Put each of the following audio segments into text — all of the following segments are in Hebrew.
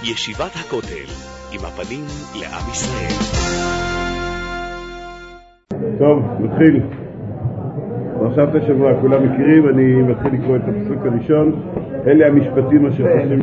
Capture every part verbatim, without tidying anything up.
ישיבת הכותל, עם הפנים לעם ישראל. טוב, מתחיל. פרשת השבוע, כולם מכירים, אני מתחיל לקרוא את הפסוק הראשון. אלה המשפטים אשר חושבים.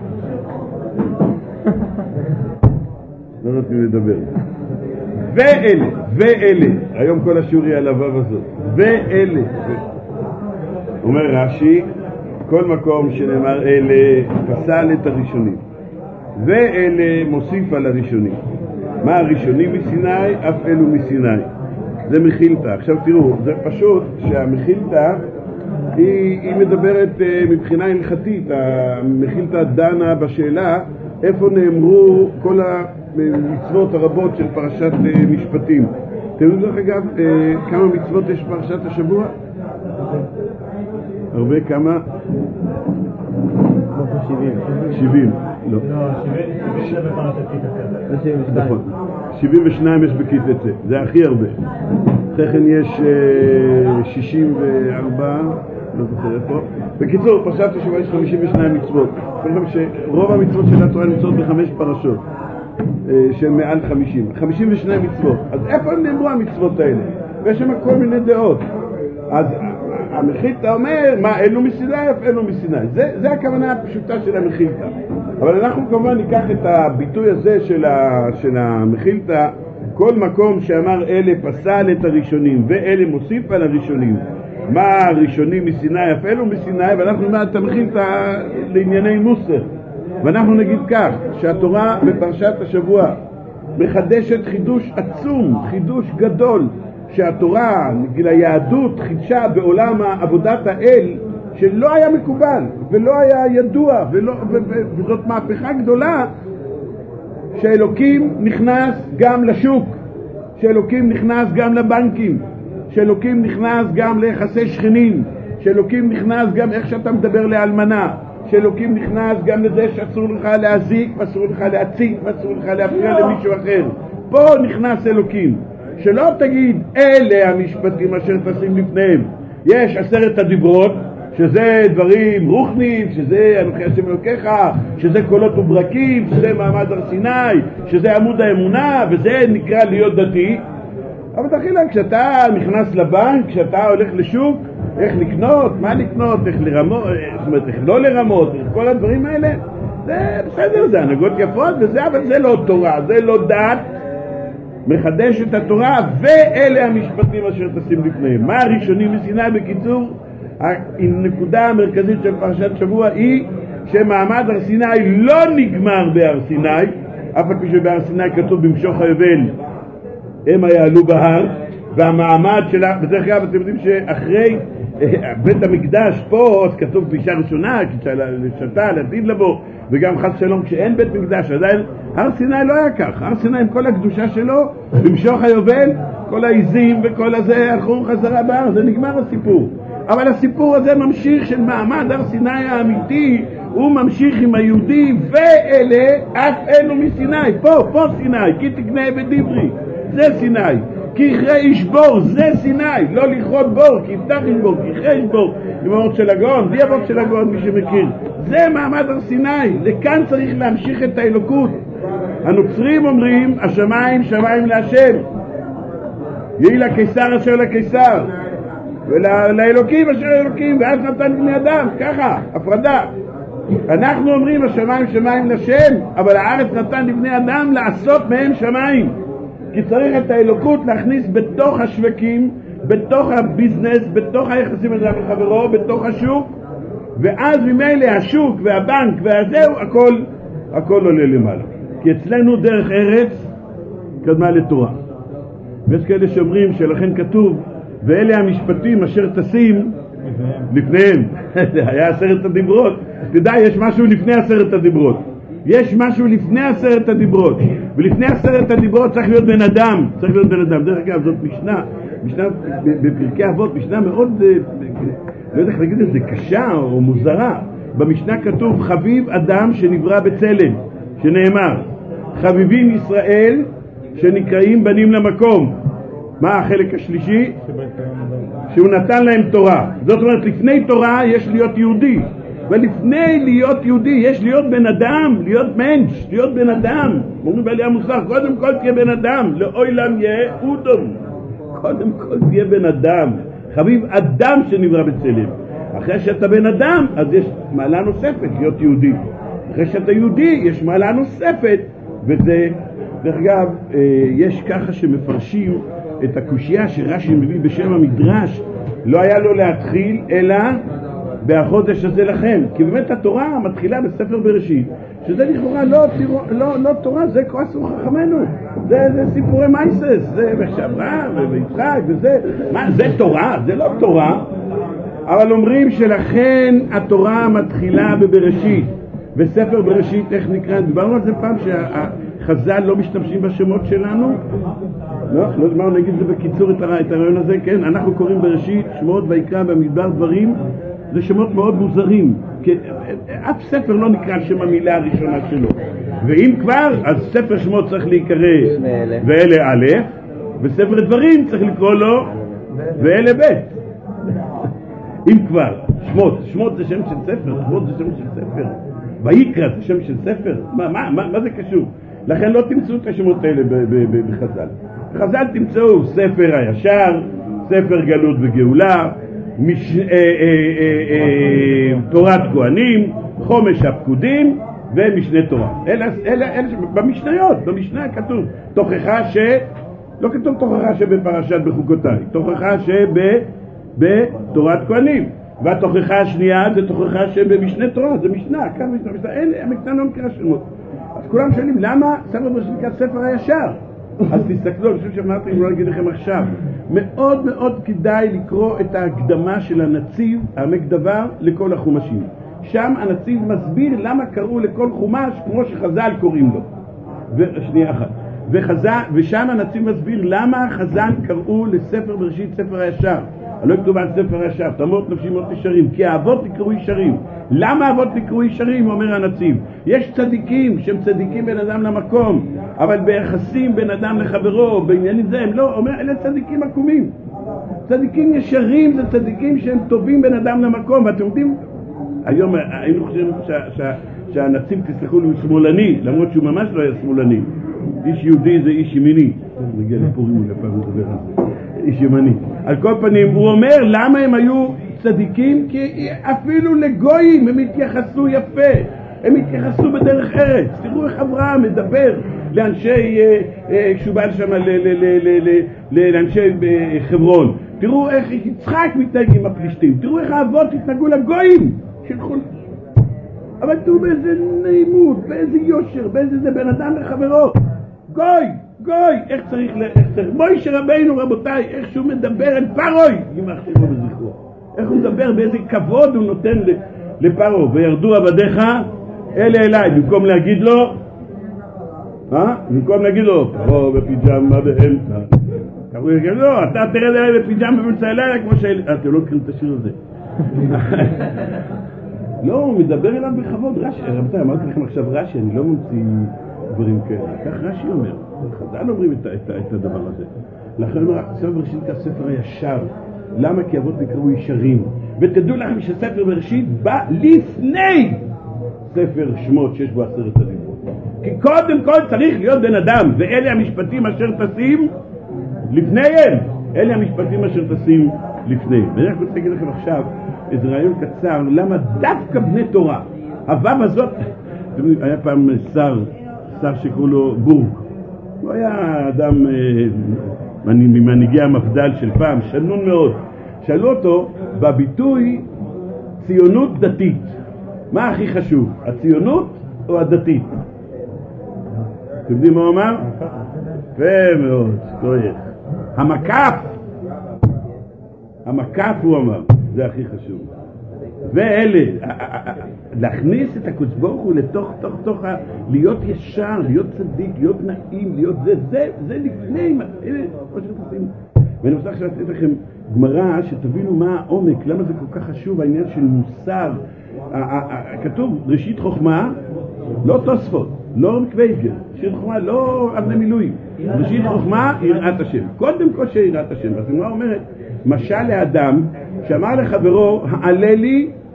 לא נותנים לדבר. ואלה, ואלה, היום כל השיעור יהיה על הוו הזאת. ואלה. אומר רש"י, כל מקום שנאמר אלה פסל את הראשונים, ואלה מוסיף על הראשונים. מה הראשונים מסיני? אף אלו מסיני. זה מחילתא. עכשיו תראו, זה פשוט שהמחילתא היא, היא מדברת מבחינה הלכתית. המחילתא דנה בשאלה איפה נאמרו כל המצוות הרבות של פרשת משפטים. אתם יודעים דרך אגב כמה מצוות יש פרשת השבוע? הרבה כמה? שבעים. שבעים. לא. נכון. שבעים ושניים יש בכיתת זה. זה הכי הרבה. תכן יש שישים וארבע, לא זוכר איפה. בקיצור, פרשת השבוע יש חמישים ושניים מצוות. רוב המצוות של התורה נמצאות בחמש פרשות שהן מעל חמישים. חמישים ושניים מצוות. אז איפה נאמרו המצוות האלה? ויש שם כל מיני דעות. אז המחילתא אומר, מה, אלו מסיני, אף אלו מסיני. זה, זה הכוונה הפשוטה של המחילתא. אבל אנחנו כמובן ניקח את הביטוי הזה של, ה, של המחילתא, כל מקום שאמר אלה פסל את הראשונים, ואלה מוסיף על הראשונים. מה הראשונים מסיני, אף אלו מסיני, ואנחנו נאמר את המחילתא לענייני מוסר. ואנחנו נגיד כך, שהתורה בפרשת השבוע מחדשת חידוש עצום, חידוש גדול, שהתורה, נגיד היהדות, חידשה בעולם עבודת האל שלא היה מקובל ולא היה ידוע, ולא, ו, ו, וזאת מהפכה גדולה, שאלוקים נכנס גם לשוק, שאלוקים נכנס גם לבנקים, שאלוקים נכנס גם ליחסי שכנים, שאלוקים נכנס גם איך שאתה מדבר לאלמנה, שאלוקים נכנס גם לזה שאסור לך להזיק ואסור לך להציק ואסור לך להפריע למישהו אחר. פה נכנס אלוקים. שלא תגיד אלה המשפטים אשר תשים לפניהם. יש עשרת הדיברות, שזה דברים רוחניים, שזה אנוכי השם אלוקיך, שזה קולות וברקים, שזה מעמד הר סיני, שזה עמוד האמונה, וזה נקרא להיות דתי. אבל תחילה, כשאתה נכנס לבנק, כשאתה הולך לשוק, איך לקנות, מה לקנות, איך לרמות, זאת אומרת, איך לא לרמות, איך כל הדברים האלה, זה בסדר, זה הנהגות יפות וזה, אבל זה לא תורה, זה לא דת. מחדש את התורה, ואלה המשפטים אשר תשים לפניהם. מה הראשונים מסיני? בקיצור, הנקודה המרכזית של פרשת שבוע היא שמעמד הר סיני לא נגמר בהר סיני, אף על פי שבהר סיני כתוב במשוך היובל הם יעלו בהר, והמעמד שלה, בדרך כלל אתם יודעים שאחרי בית המקדש פה אז כתוב פלישה ראשונה, לשתה, לעתיד לבוא, וגם חס שלום כשאין בית מקדש, עדיין הר סיני לא היה כך. הר סיני עם כל הקדושה שלו, במשוך היובל, כל העיזים וכל הזה הלכו חזרה בהר, זה נגמר הסיפור. אבל הסיפור הזה ממשיך של מעמד הר סיני האמיתי, הוא ממשיך עם היהודי, ואלה אף אלו מסיני, פה, פה סיני, כי תקנה בדיברי, זה סיני. כי יכרה ישבור, זה סיני, לא לכרות בור, כי יפתח ישבור, כי יכרה ישבור, עם אבות של הגאון, די אבות של הגאון, מי שמכיר. זה מעמד הר סיני, לכאן צריך להמשיך את האלוקות. הנוצרים אומרים, השמיים שמיים להשם, יהי לקיסר אשר לקיסר, ולאלוקים אשר לאלוקים, ואז נתן בני אדם, ככה, הפרדה. אנחנו אומרים, השמיים שמיים לשם, אבל הארץ נתן לבני אדם לעשות מהם שמיים. כי צריך את האלוקות להכניס בתוך השווקים, בתוך הביזנס, בתוך היחסים הזה בחברו, בתוך השוק, ואז ממילא השוק והבנק והזהו, הכל, הכל עולה למעלה. כי אצלנו דרך ארץ קדמה לתורה. ויש כאלה שאומרים שלכן כתוב, ואלה המשפטים אשר תשים לפניהם. היה עשרת הדיברות. תדע, יש משהו לפני עשרת הדיברות. יש משהו לפני עשרת הדיברות, ולפני עשרת הדיברות צריך להיות בן אדם, צריך להיות בן אדם. דרך אגב, זאת משנה, משנה בפרקי אבות, משנה מאוד, לא יודע איך להגיד את זה, קשה או מוזרה. במשנה כתוב, חביב אדם שנברא בצלם, שנאמר, חביבים ישראל שנקראים בנים למקום. מה החלק השלישי? שהוא נתן להם תורה. זאת אומרת, לפני תורה יש להיות יהודי. ולפני להיות יהודי יש להיות בן אדם, להיות מנש, להיות בן אדם. אומרים בעלי המוסר, קודם כל תהיה בן אדם, לאוילם יהיה אודום. קודם כל תהיה בן אדם, חביב אדם שנברא בצלם. אחרי שאתה בן אדם, אז יש מעלה נוספת להיות יהודי. אחרי שאתה יהודי, יש מעלה נוספת, וזה, דרך אגב, יש ככה שמפרשים את הקושייה שרש"י מביא בשם המדרש, לא היה לו להתחיל, אלא בחודש הזה לכם. כי באמת התורה מתחילה בספר בראשית, שזה לכאורה לא, לא, לא תורה, זה כועסו חכמנו. זה, זה סיפורי מייסס, זה מחשבה ויצחק וזה. מה, זה תורה? זה לא תורה. אבל אומרים שלכן התורה מתחילה בבראשית. בספר בראשית, איך נקרא? דיברנו על זה פעם שהחז"ל לא משתמשים בשמות שלנו. לא, לא דמר, נגיד זה בקיצור את הרעיון הזה, כן? אנחנו קוראים בראשית שמות ויקרא במדבר דברים, זה שמות מאוד מוזרים, כי אף ספר לא נקרא שם המילה הראשונה שלו. ואם כבר, אז ספר שמות צריך להיקרא ואלה א', וספר דברים צריך לקרוא לו ואלה ב'. אם כבר, שמות, שמות זה שם של ספר, שמות זה שם של ספר, ויקרא זה שם של ספר, מה, מה, מה, מה זה קשור? לכן לא תמצאו את השמות האלה בחז"ל. בחז"ל תמצאו ספר הישר, ספר גלות וגאולה, מש... אה, אה, אה, אה, תורת כהנים, חומש הפקודים ומשנה תורה. אלה, אלה, אלה, במשניות, במשנה כתוב תוכחה ש... לא כתוב תוכחה שבפרשת בחוקותיי, תוכחה שבתורת כהנים, והתוכחה השנייה זה תוכחה שבמשנה תורה, זה משנה, כאן משנה, משנה, אין, המשנה לא מקרא שמות. אז כולם שואלים, למה ספר בראשית נקרא ספר הישר? אז תסתכלו, אני חושב שאמרתי, אני לא אגיד לכם עכשיו, מאוד מאוד כדאי לקרוא את ההקדמה של הנציב, העמק דבר, לכל החומשים. שם הנציב מסביר למה קראו לכל חומש כמו שחז"ל קוראים לו. ושנייה אחת. וחז"ל, ושם הנציב מסביר למה חז"ל קראו לספר בראשית ספר הישר. לא כתוב על ספר הישר, תמות נפשי מות ישרים, כי האבות נקראו ישרים. למה האבות נקראו ישרים, אומר הנציב? יש צדיקים שהם צדיקים בין אדם למקום, אבל ביחסים בין אדם לחברו, בעניינים זה, הם לא, אומר, אלה צדיקים עקומים. צדיקים ישרים זה צדיקים שהם טובים בין אדם למקום, ואתם יודעים, היום היינו חושבים שה, שה, שהנציב, תסלחו לי, הוא שמאלני, למרות שהוא ממש לא היה שמאלני. איש יהודי זה איש ימיני. נגיע לפורים ולפעם הוא דבר על זה. איש ימני. על כל פנים, הוא אומר למה הם היו צדיקים? כי אפילו לגויים הם התייחסו יפה. הם התייחסו בדרך ארץ. תראו איך אברהם מדבר לאנשי, כשהוא בא שם לאנשי חברון. תראו איך יצחק מתנהג עם הפלישתים. תראו איך האבות התנהגו לגויים. אבל תראו באיזה נעימות, באיזה יושר, באיזה זה בן אדם לחברו. גוי, גוי, איך צריך, איך צריך, מוישה רבינו רבותיי, איך שהוא מדבר אל פרוי, ימח שמו בזכרו, איך הוא מדבר, באיזה כבוד הוא נותן לפרו, וירדו עבדיך אלה אליי, במקום להגיד לו, אה? במקום להגיד לו, פרו בפיג'מה באמצע, הוא יגיד לו, אתה תרד אליי בפיג'מה באמצע אליי, כמו שאלה, אתם לא קוראים את השיר הזה. לא, הוא מדבר אליו בכבוד, רש"י, רבותיי, אמרתי לכם עכשיו רש"י, אני לא ממציא דברים כאלה, כך רש"י אומר, חז"ל אומרים את, את, את הדבר הזה. לכן אומר, ספר בראשית נקרא ספר הישר, למה? כי אבות נקראו ישרים, ותדעו לכם שספר בראשית בא לפני ספר שמות שיש בו עשרת הדיברות, כי קודם כל צריך להיות בן אדם, ואלה המשפטים אשר תשים לפניהם, אלה המשפטים אשר תשים לפניהם. ואני רק רוצה להגיד לכם עכשיו איזה רעיון קצר, למה דווקא בני תורה, הוו הזאת, היה פעם שר, שר שקראו לו בורג, הוא היה אדם ממנהיגי המפד"ל של פעם, שנון מאוד. שאלו אותו בביטוי ציונות דתית, מה הכי חשוב, הציונות או הדתית? אתם יודעים מה הוא אמר? יפה מאוד, שכוייך. המקף, המקף הוא אמר, זה הכי חשוב. ואלה, להכניס את הקדוש ברוך הוא לתוך, תוך, תוך, להיות ישר, להיות צדיק, להיות נעים, להיות זה, זה, זה לפני, אלה, מה שאתם עושים. ואני רוצה עכשיו לתת לכם גמרא, שתבינו מה העומק, למה זה כל כך חשוב, העניין של מוסר. כתוב, ראשית חוכמה, לא תוספות, לא מקוויגר, ראשית חוכמה, לא אבני מילואים. ראשית חוכמה, יראת השם. קודם כל שיראת השם. אז הגמרא אומרת, משל לאדם שאמר לחברו, העלה לי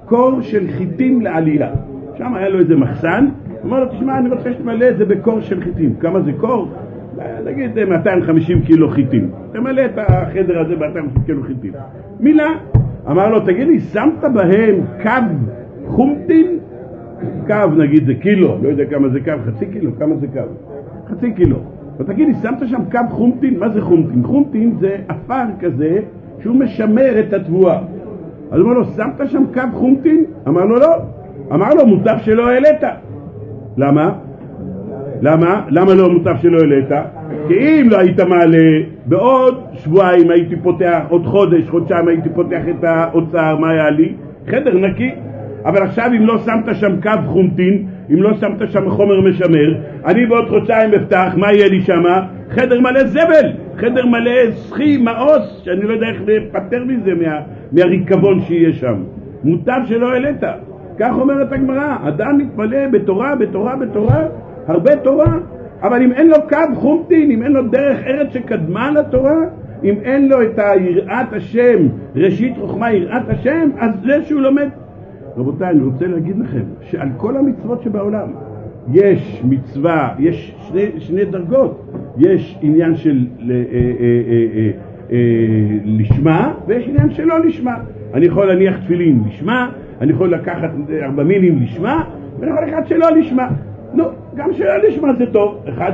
קור של חיטים לעלייה. שם היה לו איזה מחסן, הוא אמר לו, תשמע, אני רוצה שתמלא את זה בקור של חיטים. כמה זה קור? נגיד מאתיים וחמישים קילו חיטים. תמלא את החדר הזה ב-מאתיים וחמישים קילו חיטים. מילה, אמר לו, תגיד לי, שמת בהם קו חומטין? קו נגיד זה קילו, לא יודע כמה זה קו, חצי קילו, כמה זה קו? חצי קילו. ותגיד לי, שמת שם קו חומטין? מה זה חומטין? חומטין זה אפר כזה שהוא משמר את התבואה. אז אמר לו, שמת שם קו חומטין? אמר לו, לא. אמר לו, מוטב שלא העלית. למה? למה? למה לא מוטב שלא העלית? כי אם לא היית מעלה, בעוד שבועיים הייתי פותח, עוד חודש, חודשיים הייתי פותח את האוצר, מה היה לי? חדר נקי. אבל עכשיו אם לא שמת שם קו חומטין, אם לא שמת שם חומר משמר, אני בעוד חודשיים אפתח, מה יהיה לי שם? חדר מלא זבל, חדר מלא שחי, מאוס, שאני לא יודע איך לפטר מזה מה, מהריקבון שיהיה שם. מוטב שלא העלית. כך אומרת הגמרא, אדם מתמלא בתורה, בתורה, בתורה, הרבה תורה, אבל אם אין לו קו חומטין, אם אין לו דרך ארץ שקדמה לתורה, אם אין לו את יראת השם, ראשית חוכמה יראת השם, אז זה שהוא לומד. רבותיי, אני רוצה להגיד לכם שעל כל המצוות שבעולם יש מצווה, יש שני, שני דרגות. יש עניין של אה, אה, אה, אה, אה, לשמה, ויש עניין שלא לשמה. אני יכול להניח תפילין לשמה, אני יכול לקחת ארבע מילים לשמה, ואני יכול לקחת שלא לשמה. לא, גם שלא לשמה זה טוב. אחד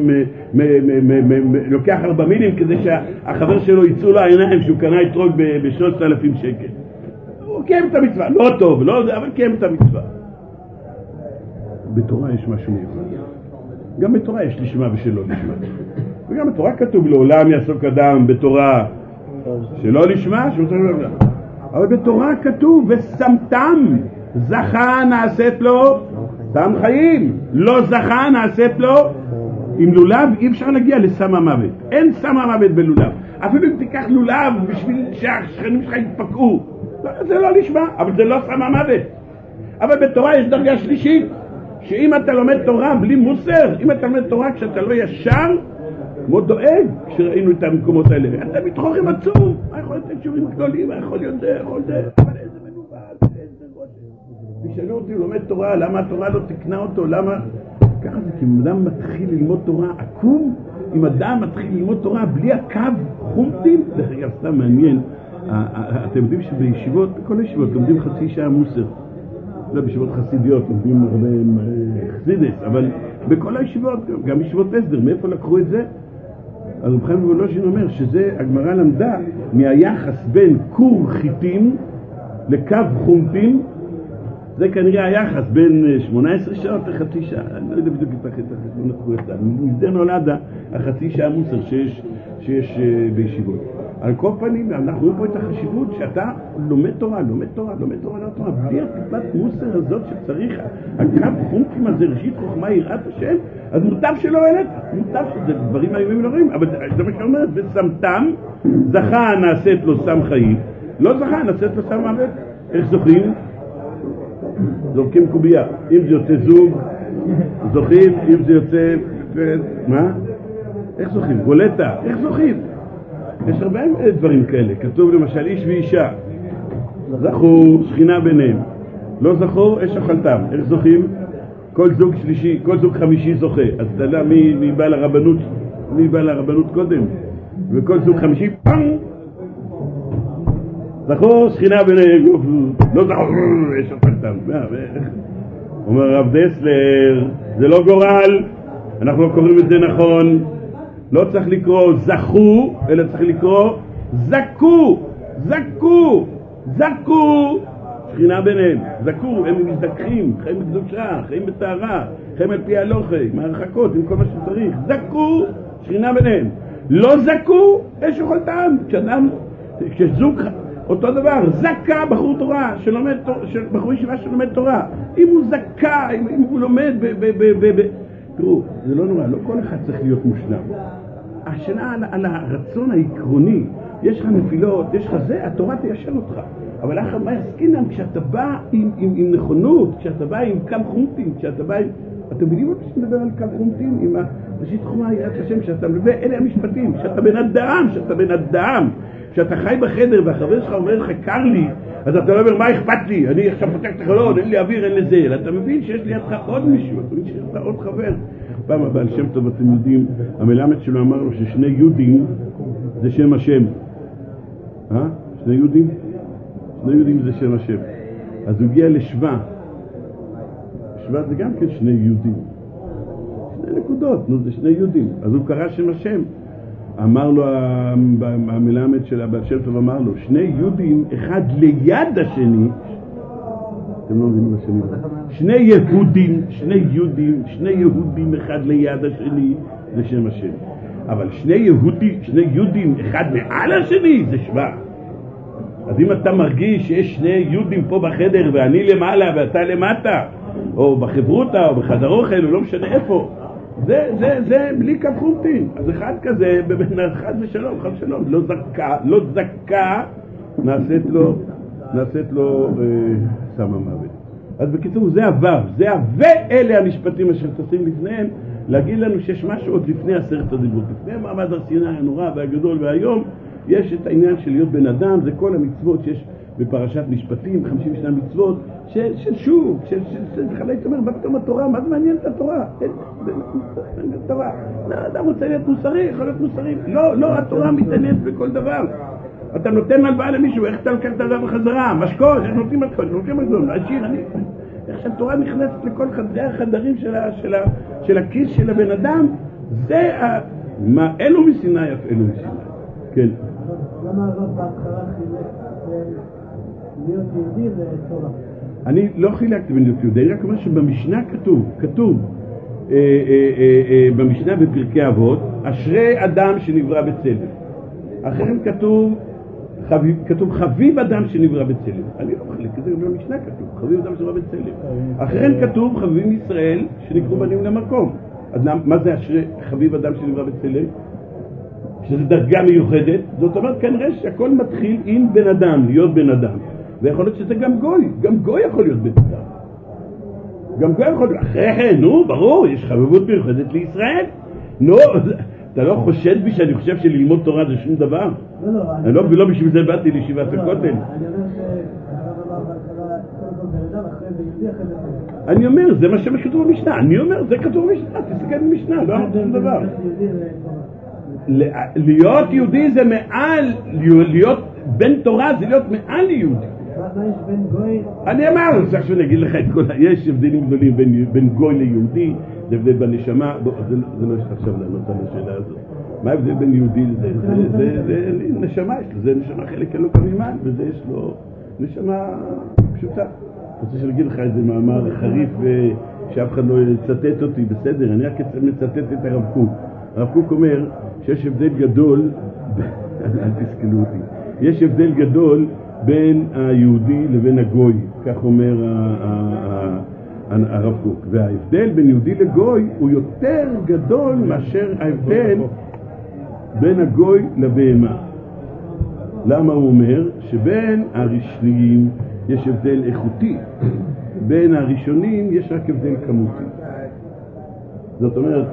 שלוקח ארבע מילים כדי שהחבר שלו יצאו לו העיניים שהוא קנה יתרוג ב-שלושת אלפים שקל. הוא קיים את המצווה, לא טוב, לא זה, אבל קיים את המצווה. בתורה יש משהו מיוחד. גם בתורה יש לשמה ושלא לשמה. וגם בתורה כתוב לעולם יעסוק אדם בתורה שלא לשמה, אבל בתורה כתוב ושמתם, זכה נעשית לו סם חיים, לא זכה נעשית לו. עם לולב אי אפשר להגיע לסם המוות, אין סם המוות בלולב. אפילו אם תיקח לולב בשביל שהשכנים שלך יתפקעו, זה לא לשמה, אבל זה לא סם המוות. אבל בתורה יש דרגה שלישית, שאם אתה לומד תורה בלי מוסר, אם אתה לומד תורה כשאתה לא ישר, כמו דואג, כשראינו את המקומות האלה, אתה מתחוך עם עצום, מה יכול לתת שיעורים גדולים, מה יכול להיות זה, יכול זה, אבל איזה מנובל, איזה ראש. תשאלו אותי, לומד תורה, למה התורה לא תקנה אותו, למה? ככה זה, כי אם אדם מתחיל ללמוד תורה עקום, אם אדם מתחיל ללמוד תורה בלי הקו חומטין, דרך אגב, סתם מעניין, אתם יודעים שבישיבות, בכל הישיבות, לומדים חצי שעה מוסר. לא, בישיבות חסידיות, לומדים הרבה חסידס, אבל בכל הישיבות, גם בישיבות הסדר, מאיפה לקחו את זה? אז רב חיים וולוז'ין אומר שזה, הגמרא למדה מהיחס בין קור חיטים לקו חומטין, זה כנראה היחס בין שמונה עשרה שעות לחצי שעה, אני לא יודע בדיוק את החשבון הקורסה, מזה נולד החצי שעה מוסר שיש, שיש בישיבות. על כל פנים, אנחנו רואים פה את החשיבות שאתה לומד תורה, לומד תורה, לומד תורה, לומד תורה, בלי הטיפת מוסר הזאת שצריך, הקו חומטין הזה, ראשית חוכמה יראת השם, אז מוטב שלא העלית, מוטב שזה דברים איומים לא רואים, אבל זה מה שאומרת, ושמתם, זכה נעשית לו סם חיים, לא זכה נעשית לו סם מוות. איך זוכים? זורקים קובייה. אם זה יוצא זוג, זוכים, אם זה יוצא... מה? איך זוכים? גולטה. איך זוכים? יש הרבה דברים כאלה. כתוב למשל איש ואישה. זכו שכינה ביניהם. לא זכו, אש אכלתם. איך זוכים? כל זוג שלישי, כל זוג חמישי זוכה. אז אתה יודע מי, מי בא לרבנות, מי בא לרבנות קודם? וכל זוג חמישי, פאנג! זכו שכינה ביניהם, לא זכו, יש אכלתם. אומר רב דסלר, זה לא גורל, אנחנו לא קוראים את זה נכון, לא צריך לקרוא זכו, אלא צריך לקרוא זכו, זכו, זכו, שכינה ביניהם, זכו, הם מזדקחים, חיים בקדושה, חיים בטהרה, חיים על פי הלוכי, מהרחקות, עם כל מה שצריך, זכו, שכינה ביניהם, לא זכו, יש אכלתם, כשאדם, כשזוג, אותו דבר, זכה בחור תורה, שלומד, בחור ישיבה שלומד תורה, אם הוא זכה, אם, אם הוא לומד ב... ב, ב, ב, ב תראו, זה לא נורא, לא כל אחד צריך להיות מושלם. השאלה על, על הרצון העקרוני, יש לך נפילות, יש לך זה, התורה תיישר אותך. אבל אחר מה יסקינם, כשאתה בא עם, עם, עם נכונות, כשאתה בא עם קו חומטין, כשאתה בא עם... אתם יודעים מה שמדבר על קו חומטין? עם ראשית חומה יראת השם, שאתה מדבר, אלה המשפטים, שאתה בן אדם, שאתה בן אדם, שאתה חי בחדר והחבר שלך אומר לך, קר לי, אז אתה לא אומר, מה אכפת לי? אני עכשיו פותח את החלון, אין לי אוויר, אין לי זה. אלא אתה מבין שיש לידך עוד מישהו, אתה מבין שיש לך עוד חבר. פעם הבעל שם טוב, אתם יודעים, המלמד שלו אמר לו ששני יהודים זה שם השם. אה? שני יהודים? שני יהודים זה שם השם. אז הוא הגיע לשבא. שבא זה גם כן שני יהודים. שני נקודות, נו, זה שני יהודים. אז הוא קרא שם השם. אמר לו, המלמד של הבעל שם טוב אמר לו, שני יהודים, אחד ליד השני, אתם לא מבינים השני, שני יהודים, שני יהודים, שני יהודים, אחד ליד השני, זה שם השם. אבל שני יהודים, שני יהודים, אחד מעל השני, זה שבא. אז אם אתה מרגיש שיש שני יהודים פה בחדר, ואני למעלה ואתה למטה, או בחברותה, או בחדר אוכל, או לא משנה איפה, זה, זה, זה בלי כפרומטין. אז אחד כזה, אחד זה שלום, חד שלום, לא זקה, לא זקה, נעשית לו, נעשית לו אה, שמה מוות. אז בקיצור, זה עבר, זה עבר, אלה המשפטים אשר תשים לפניהם, להגיד לנו שיש משהו עוד לפני עשרת הדיברות, לפני מעמד הר סיני הנורא והגדול, והיום יש את העניין של להיות בן אדם, זה כל המצוות שיש בפרשת משפטים, חמישים ושתיים מצוות, של, של שוב, של, של, של, של, היית אומר, בתום התורה, מה זה מעניין את התורה? אין, אין את התורה. אדם רוצה להיות מוסרי, יכול להיות מוסרי. לא, לא, התורה מתעניינת בכל דבר. אתה נותן הלוואה למישהו, איך אתה לוקח את הלוואה בחזרה? משקול, איך נותנים משקול, נותנים מזון, עשיר, אני... איך שהתורה נכנסת לכל חדרי החדרים של, ה, של, ה, של הכיס של הבן אדם, זה ה... מה, אלו מסיני, אף אלו מסיני. כן. למה הזאת בהתחלה חילק להיות יהודי זה תורה? אני לא חילקתי בין להיות יהודי, רק אומר שבמשנה כתוב, כתוב אה, אה, אה, אה, במשנה בפרקי אבות, אשרי אדם שנברא בצלם. אחרים כתוב, חביב, כתוב חביב אדם שנברא בצלם. אני לא חילק, זה גם במשנה כתוב, חביב אדם שנברא בצלם. אחרים כתוב חביבים ישראל שנקראו בנים למקום. אז מה זה אשרי חביב אדם שנברא בצלם? שזה דרגה מיוחדת, זאת אומרת כנראה שהכל מתחיל עם בן אדם, להיות בן אדם. ויכול להיות שזה גם גוי, גם גוי יכול להיות בן אדם. גם גוי יכול להיות, אחרי כן, נו, ברור, יש חביבות מיוחדת לישראל. נו, אתה לא חושד בי שאני חושב שללמוד תורה זה שום דבר? לא, לא. אני לא, ולא בשביל זה באתי לישיבת הכותל. אני אומר שהרב אמר בהתחלה, קודם כל בן אדם, אחרי זה יהודי, אחרי זה תורה. אני אומר, זה מה שכתוב במשנה. אני אומר, זה כתוב במשנה, תסתכל במשנה, לא אמרתי שום דבר. להיות יהודי זה מעל, להיות בן תורה זה להיות מעל יהודי. מה יש בין גוי? אני אמר, אני צריך שאני אגיד לך את כל, יש הבדלים גדולים בין, בין גוי ליהודי, זה הבדל בנשמה, בוא, זה, זה לא יש עכשיו לענות על השאלה הזאת. מה ההבדל בין יהודי לזה? זה, זה, זה, זה, זה נשמה, יש לזה נשמה חלק אלוק המימן, וזה יש לו נשמה פשוטה. אני רוצה שאני אגיד לך איזה מאמר חריף שאף אחד לא יצטט אותי, בסדר, אני רק מצטט את הרב קוק. הרב קוק אומר שיש הבדל גדול, אל תסכלו אותי, יש הבדל גדול בין היהודי לבין הגוי, כך אומר הרב קוק. וההבדל בין יהודי לגוי הוא יותר גדול מאשר ההבדל בין הגוי לבהמה. למה הוא אומר? שבין הראשונים יש הבדל איכותי, בין הראשונים יש רק הבדל כמותי. זאת אומרת,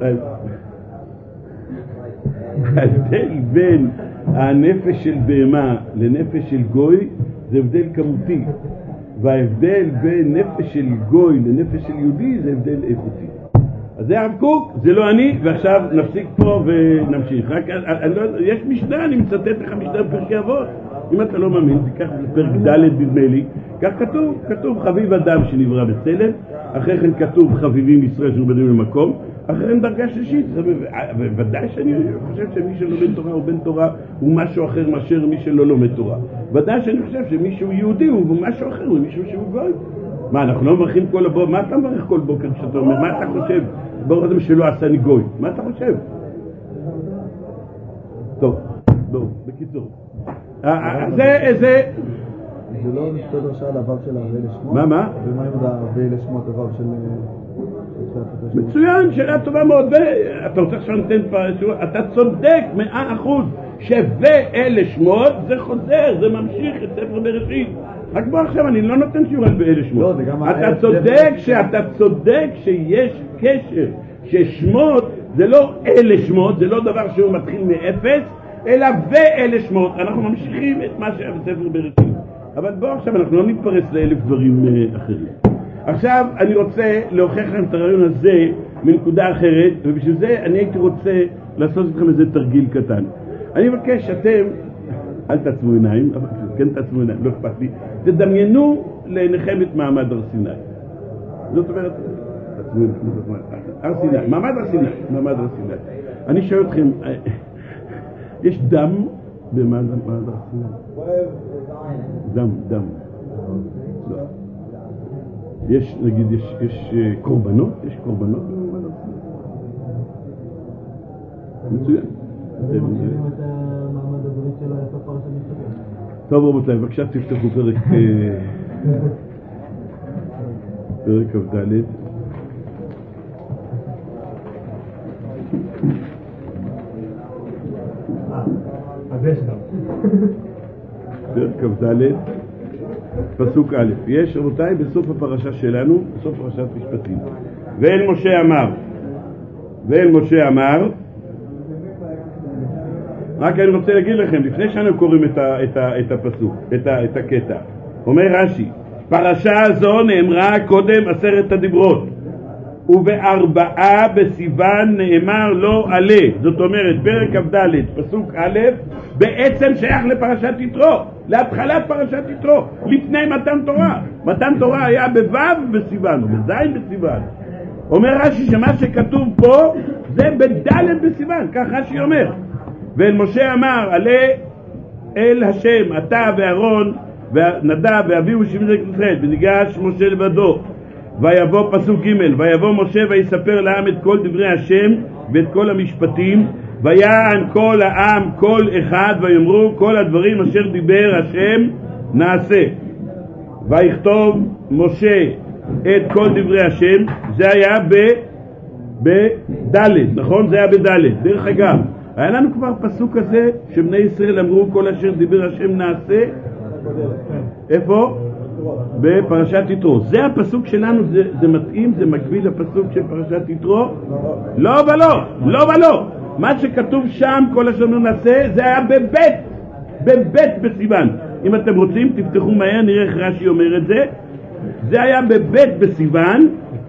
ההבדל בין הנפש של בהמה לנפש של גוי זה הבדל כמותי, וההבדל בין נפש של גוי לנפש של יהודי זה הבדל איכותי. אז זה הרב קוק, זה לא אני, ועכשיו נפסיק פה ונמשיך. רק, אני לא, יש משנה, אני מצטט לך משנה בפרקי אבות. אם אתה לא מאמין, תיקח בפרק ד' נדמה לי, כך כתוב, כתוב חביב אדם שנברא בצלם, אחרי כן כתוב חביבים ישראל שהוא בנים למקום, אחרי כן דרגה שלישית. ודאי שאני חושב שמי שלומד תורה הוא בן תורה הוא משהו אחר מאשר מי שלא לומד תורה. ודאי שאני חושב שמישהו יהודי הוא משהו אחר, הוא מישהו שהוא גוי. מה, אנחנו לא מברכים כל הבוקר? מה אתה מברך כל בוקר כשאתה אומר? מה אתה חושב? ברוך אדם שלא עשני גוי. מה אתה חושב? טוב, בואו, בקיצור. זה, זה... זה לא מסתדר שעל הוו של הרבה לשמות? מה, מה? ומה אם הרבה לשמות הוו של... מצוין, שאלה טובה מאוד. אתה רוצה עכשיו נתן פה... אתה צודק מאה אחוז. שבאלה שמות זה חוזר, זה ממשיך את ספר בראשית. רק בוא עכשיו, אני לא נותן שיעור על באלה שמות. אתה צודק שאתה צודק שיש קשר, ששמות זה לא אלה שמות, זה לא דבר שהוא מתחיל מאפס, אלא ואלה שמות. אנחנו ממשיכים את מה שהיה בספר בראשית. אבל בואו עכשיו אנחנו לא נתפרס לאלף דברים אחרים. עכשיו אני רוצה להוכיח לכם את הרעיון הזה מנקודה אחרת, ובשביל זה אני הייתי רוצה לעשות אתכם איזה תרגיל קטן. אני מבקש שאתם, אל תעצמו עיניים, אבל כן תעצמו עיניים, לא אכפת לי, תדמיינו לעיניכם את מעמד הר סיני. זאת אומרת, תעצמו עיניים, הר סיני, מעמד הר סיני, מעמד הר סיני. אני שואל אתכם, יש דם במעמד הר סיני? דם, דם. לא. יש, נגיד, יש, יש קורבנות? יש קורבנות במעמד הר סיני? מצוין. טוב רבותיי, בבקשה תפתחו פרק פרק כ"ד. פרק כ"ד פסוק א'. יש רבותיי בסוף הפרשה שלנו, בסוף פרשת משפטים, ואל משה אמר, ואל משה אמר, רק אני רוצה להגיד לכם, לפני שאנו קוראים את, ה, את, ה, את הפסוק, את, ה, את הקטע, אומר רש"י, פרשה הזו נאמרה קודם עשרת הדיברות, ובארבעה בסיוון נאמר לא עלה. זאת אומרת, פרק כ"ד, פסוק א', בעצם שייך לפרשת יתרו, להתחלת פרשת יתרו, לפני מתן תורה. מתן תורה היה בו' בסיוון, בז' בסיוון. אומר רש"י שמה שכתוב פה זה בד' בסיוון, כך רש"י אומר. ואל משה אמר, עלה אל השם, אתה ואהרון ונדב ואביהו שמעון ישראל, וניגש משה לבדו. ויבוא פסוק ג', ויבוא משה ויספר לעם את כל דברי השם ואת כל המשפטים, ויען כל העם כל אחד, ויאמרו כל הדברים אשר דיבר השם נעשה. ויכתוב משה את כל דברי השם, זה היה בד', נכון? זה היה בד'. דרך אגב, היה לנו כבר פסוק כזה שבני ישראל אמרו כל אשר דיבר השם נעשה. איפה? בפרשת יתרו. זה הפסוק שלנו, זה, זה מתאים, זה מקביל לפסוק של פרשת יתרו? לא ולא, לא ולא. מה שכתוב שם כל אשר נעשה זה היה בבית, בבית בסיוון. אם אתם רוצים תפתחו מהר, נראה איך רש"י אומר את זה. זה היה בבית בסיוון,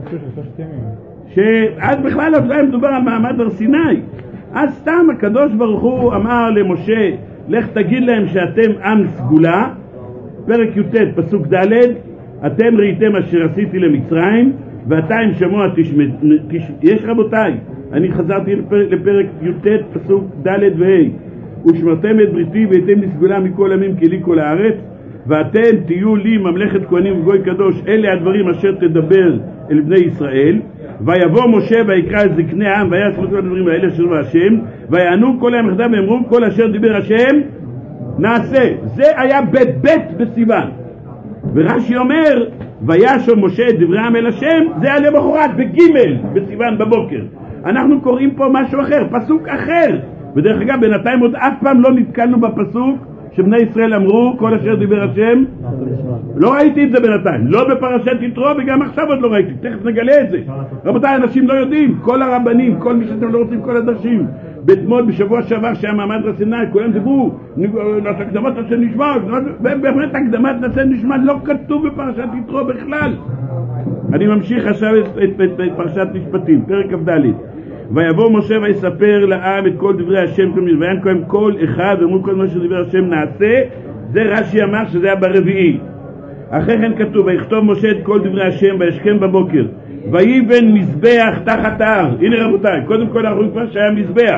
שאז בכלל לא מדובר על מעמד הר סיני. אז סתם הקדוש ברוך הוא אמר למשה, לך תגיד להם שאתם עם סגולה. פרק י"ט פסוק ד', אתם ראיתם אשר עשיתי למצרים ואתה עם שמוע תשמע. תש... יש רבותיי, אני חזרתי לפרק, לפרק י"ט פסוק ד' וה', ושמרתם את בריתי והייתם לסגולה מכל עמים כי לי כל הארץ, ואתם תהיו לי ממלכת כהנים וגוי קדוש, אלה הדברים אשר תדבר אל בני ישראל. ויבוא משה ויקרא את זקני העם ויעשו כל הדברים האלה אשר דבר השם, ויענו כל העם יחדיו ואמרו כל אשר דיבר השם נעשה. זה היה בבית בסיוון. ורש"י אומר וישוב משה את דברי העם אל השם, זה היה למחרת בגימל בסיוון בבוקר. אנחנו קוראים פה משהו אחר, פסוק אחר. ודרך אגב בינתיים עוד אף פעם לא נתקלנו בפסוק שבני ישראל אמרו כל אשר דיבר השם. לא ראיתי את זה בינתיים, לא בפרשת יתרו וגם עכשיו עוד לא ראיתי, תכף נגלה את זה. רבותיי, אנשים לא יודעים, כל הרבנים, כל מי שאתם לא רוצים, כל הדרשים, בתמול בשבוע שעבר שהיה מעמד הר סיני, כולם דיברו הקדמת נעשה נשמע, באמת הקדמת נעשה נשמע לא כתוב בפרשת יתרו בכלל. אני ממשיך עכשיו את, את, את, את פרשת משפטים, פרק כ"ד. ויבוא משה ויספר לעם את כל דברי השם, ויען כהן כל אחד ואמרו כל מה שדיבר השם נעשה. זה רש"י אמר שזה היה ברביעי. אחרי כן כתוב ויכתוב משה את כל דברי השם וישכם בבוקר ויבן מזבח תחת ההר. הנה רבותיי, קודם כל אנחנו כבר שהיה מזבח.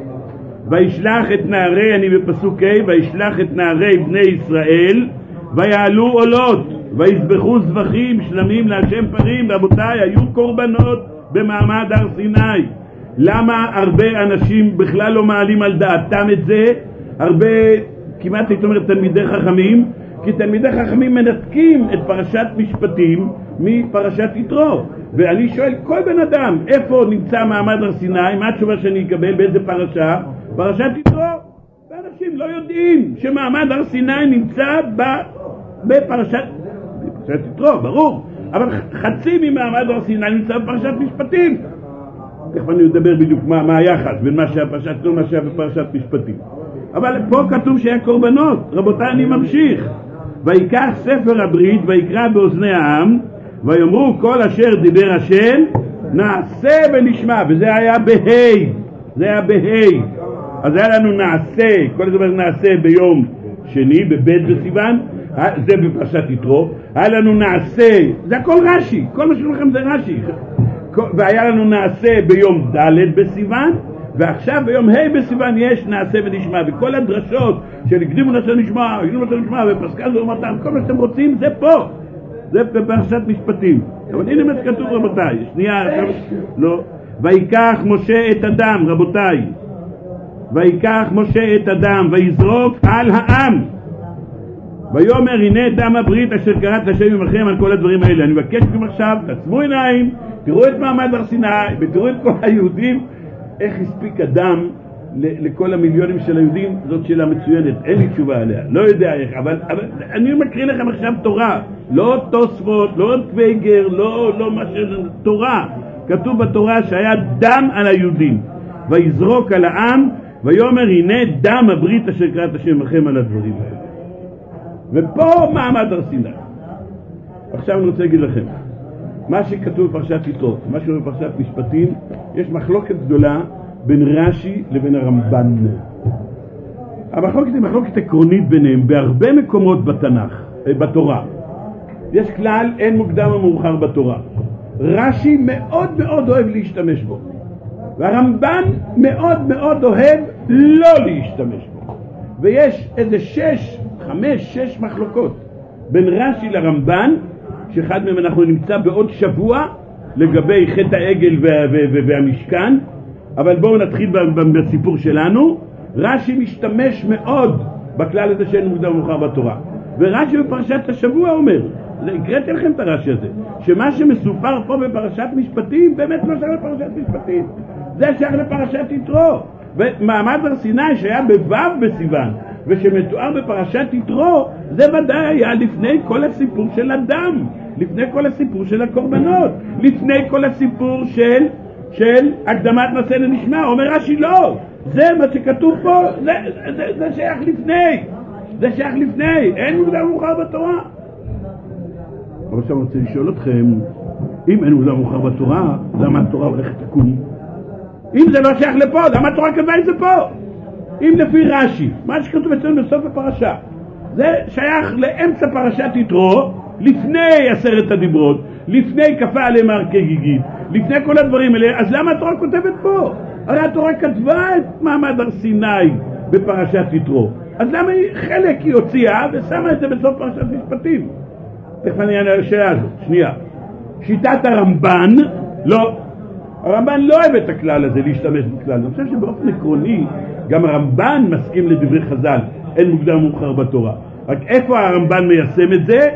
וישלח את נערי, אני בפסוק ה', וישלח את נערי בני ישראל ויעלו עולות ויזבחו זבחים שלמים להשם פרים. רבותיי, היו קורבנות במעמד הר סיני. למה הרבה אנשים בכלל לא מעלים על דעתם את זה? הרבה, כמעט הייתי אומר תלמידי חכמים, כי תלמידי חכמים מנתקים את פרשת משפטים מפרשת יתרו. ואני שואל כל בן אדם, איפה נמצא מעמד הר סיני? מה התשובה שאני אקבל? באיזה פרשה? פרשת יתרו. ואנשים לא יודעים שמעמד הר סיני נמצא בפרשת, בפרשת יתרו, ברור. אבל חצי ממעמד הר סיני נמצא בפרשת משפטים. תכף אני אדבר בדיוק מה, מה היחס בין מה שהיה פרשת יתרו ומה שהיה בפרשת משפטים. אבל פה כתוב שהיה קורבנות. רבותיי, אני ממשיך. ויקח ספר הברית ויקרא באוזני העם, ויאמרו כל אשר דיבר השם נעשה ונשמע, וזה היה בהי, זה היה בהי. אז היה לנו נעשה, כל דבר נעשה ביום שני, בבית בסיוון, זה בפרשת יתרו. היה לנו נעשה, זה הכל רש"י, כל מה שלכם זה רש"י. והיה לנו נעשה ביום ד' בסיוון, ועכשיו ביום ה' בסיוון יש נעשה ונשמע. וכל הדרשות של הקדימו נעשה נשמע, הקדימו נעשה נשמע, ופסקה זו ומתם, כל מה שאתם רוצים זה פה, זה בפרשת משפטים. אבל הנה מה שכתוב רבותיי, שנייה, לא. ויקח משה את הדם, רבותיי, ויקח משה את הדם ויזרוק על העם, ויאמר הנה דם הברית אשר קראת השם עמכם, על כל הדברים האלה. אני מבקש מכם עכשיו, תעצמו עיניים, תראו את מעמד הר סיני ותראו את כל היהודים, איך הספיק הדם לכל המיליונים של היהודים. זאת שאלה מצוינת, אין לי תשובה עליה, לא יודע איך, אבל, אבל אני מקריא לכם עכשיו תורה, לא תוספות, לא טוויגר, לא, לא מה ש... תורה, כתוב בתורה שהיה דם על היהודים, ויזרוק על העם, ויאמר הנה דם הברית אשר קראת השם עמכם, על הדברים האלה. ופה מעמד הר סיני. עכשיו אני רוצה להגיד לכם, מה שכתוב בפרשת יתרו, מה שכתוב בפרשת משפטים, יש מחלוקת גדולה בין רש"י לבין הרמב"ן. המחלוקת היא מחלוקת עקרונית ביניהם בהרבה מקומות בתנ"ך, בתורה. יש כלל, אין מוקדם או מאוחר בתורה. רש"י מאוד מאוד אוהב להשתמש בו, והרמב"ן מאוד מאוד אוהב לא להשתמש בו. ויש איזה שש, חמש, שש מחלוקות בין רש"י לרמב"ן, שאחד מהם אנחנו נמצא בעוד שבוע לגבי חטא העגל והמשכן. אבל בואו נתחיל בסיפור שלנו. רש"י משתמש מאוד בכלל הזה שאין מוקדם ומאוחר בתורה, ורש"י בפרשת השבוע אומר, הקראתי לכם את הרש"י הזה, שמה שמסופר פה בפרשת משפטים באמת מה שהיה בפרשת משפטים, זה שייך לפרשת יתרו. ומעמד הר סיני שהיה בו' בסיוון ושמתואר בפרשת יתרו, זה ודאי היה לפני כל הסיפור של הדם, לפני כל הסיפור של הקורבנות, לפני כל הסיפור של של הקדמת נעשה ונשמע. אומר רש"י לא, זה מה שכתוב פה, זה, זה, זה שייך לפני, זה שייך לפני, אין מוקדם ומאוחר בתורה. אבל עכשיו אני רוצה לשאול אתכם, אם אין מוקדם ומאוחר בתורה, למה התורה הולכת לקום? אם זה לא שייך לפה, למה התורה כתבה את זה פה? אם לפי רש"י, מה שכתוב אצלנו בסוף הפרשה, זה שייך לאמצע פרשת יתרו, לפני עשרת הדיברות, לפני כפה עליהם הר כגיגית, לפני כל הדברים האלה. אז למה התורה כותבת פה? הרי התורה כתבה את מעמד הר סיני בפרשת יתרו, אז למה היא חלק היא הוציאה ושמה את זה בסוף פרשת משפטים? תכף אני אענה על השאלה הזאת. שנייה, שיטת הרמב"ן, לא, הרמב"ן לא אוהב את הכלל הזה, להשתמש בכלל. אני חושב שבאופן עקרוני גם הרמב"ן מסכים לדברי חז"ל, אין מוקדם ומאוחר בתורה. רק איפה הרמב"ן מיישם את זה?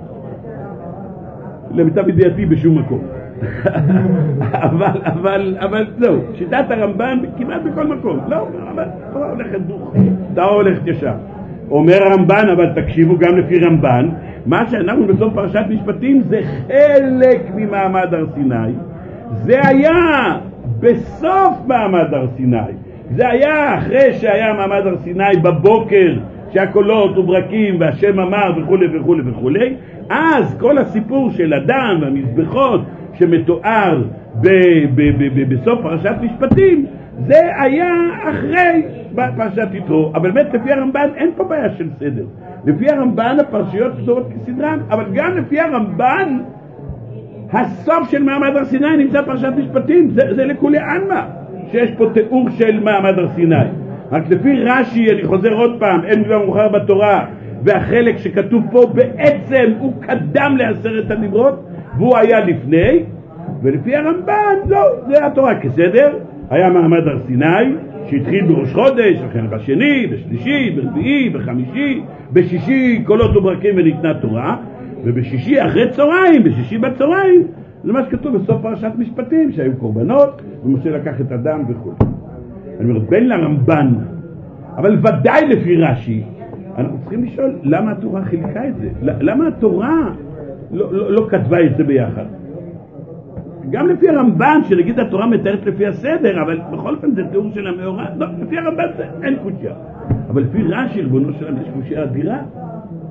למיטב ידיעתי בשום מקום. אבל, אבל, אבל, זהו, שיטת הרמב"ן כמעט בכל מקום. לא, אבל תורה הולכת דוך, תורה הולכת ישר. אומר הרמב"ן, אבל תקשיבו גם לפי רמב"ן, מה שאנחנו בסוף פרשת משפטים זה חלק ממעמד הר סיני. זה היה בסוף מעמד הר סיני. זה היה אחרי שהיה מעמד הר סיני בבוקר, שהקולות וברקים והשם אמר וכו' וכו' וכו'. אז כל הסיפור של הדם והמזבחות שמתואר ב- ב- ב- ב- בסוף פרשת משפטים, זה היה אחרי פרשת יתרו. אבל באמת לפי הרמב"ן אין פה בעיה של סדר. לפי הרמב"ן הפרשיות כתובות כסדרן, אבל גם לפי הרמב"ן הסוף של מעמד הר סיני נמצא פרשת משפטים. זה, זה לכולי עלמא שיש פה תיאור של מעמד הר סיני. רק לפי רש"י, אני חוזר עוד פעם, אין מוקדם ומאוחר בתורה, והחלק שכתוב פה בעצם הוא קדם לעשרת הדיברות והוא היה לפני. ולפי הרמב"ן לא, זה התורה כסדר. היה מעמד הר סיני שהתחיל בראש חודש, אחרי בשני, בשלישי, ברביעי, בחמישי, בשישי קולות וברקים וניתנה תורה, ובשישי אחרי צהריים, בשישי בצהריים, זה מה שכתוב בסוף פרשת משפטים, שהיו קורבנות ומשה לקח את הדם וכו'. אני אומר בין לרמב"ן, אבל ודאי לפי רש"י, אנחנו צריכים לשאול למה התורה חילקה את זה, למה התורה לא, לא, לא כתבה את זה ביחד. גם לפי הרמב"ן, שנגיד התורה מתארת לפי הסדר, אבל בכל פעם זה תיאור של המאורע. לא, לפי הרמב"ן זה אין קושיה. אבל לפי רש"י, ריבונו שלם, יש קושיה אדירה.